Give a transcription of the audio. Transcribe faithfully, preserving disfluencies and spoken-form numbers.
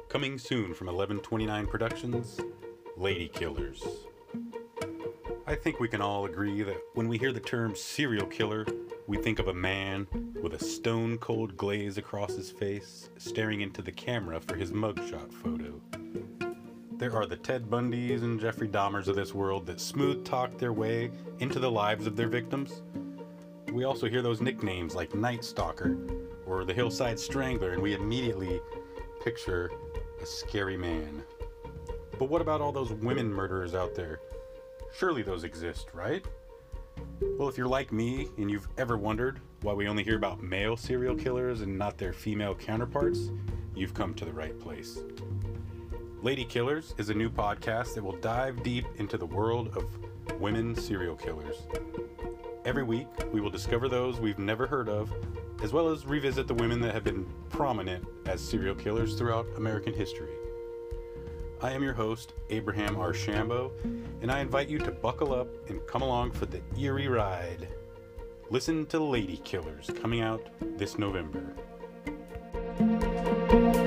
Coming soon from eleven twenty-nine Productions, Lady Killers. I think we can all agree that when we hear the term serial killer, we think of a man with a stone-cold glaze across his face, staring into the camera for his mugshot photo. There are the Ted Bundys and Jeffrey Dahmers of this world that smooth-talk their way into the lives of their victims. We also hear those nicknames like Night Stalker or the Hillside Strangler, and we immediately picture a scary man. But what about all those women murderers out there? Surely those exist, right? Well, if you're like me and you've ever wondered why we only hear about male serial killers and not their female counterparts, you've come to the right place. Lady Killers is a new podcast that will dive deep into the world of women serial killers. Every week, we will discover those we've never heard of, as well as revisit the women that have been prominent as serial killers throughout American history. I am your host, Abraham Archambault, and I invite you to buckle up and come along for the eerie ride. Listen to Lady Killers, coming out this November.